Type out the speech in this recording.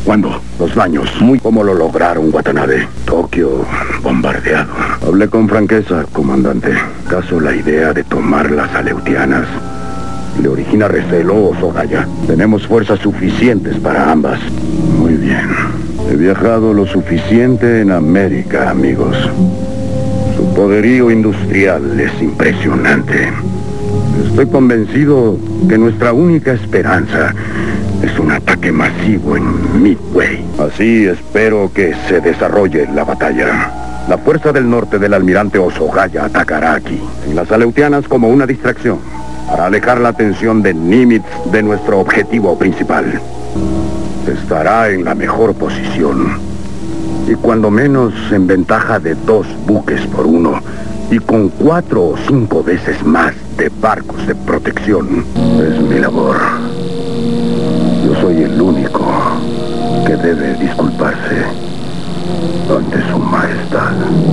¿Cuándo? Los daños. ¿Cómo lo lograron, Watanabe? Tokio bombardeado. Hablé con franqueza, comandante. ¿Acaso la idea de tomar las Aleutianas le origina recelo o Sogaya? Tenemos fuerzas suficientes para ambas. Muy bien. He viajado lo suficiente en América, amigos. Su poderío industrial es impresionante. Estoy convencido que nuestra única esperanza es un ataque masivo en Midway. Así espero que se desarrolle la batalla. La fuerza del norte del almirante Osogaya atacará aquí, en las Aleutianas, como una distracción, para alejar la atención de Nimitz de nuestro objetivo principal. Estará en la mejor posición, y cuando menos en ventaja de 2 buques por 1, y con 4 o 5 veces más de barcos de protección. Es mi labor. Yo soy el único que debe disculparse ante su majestad.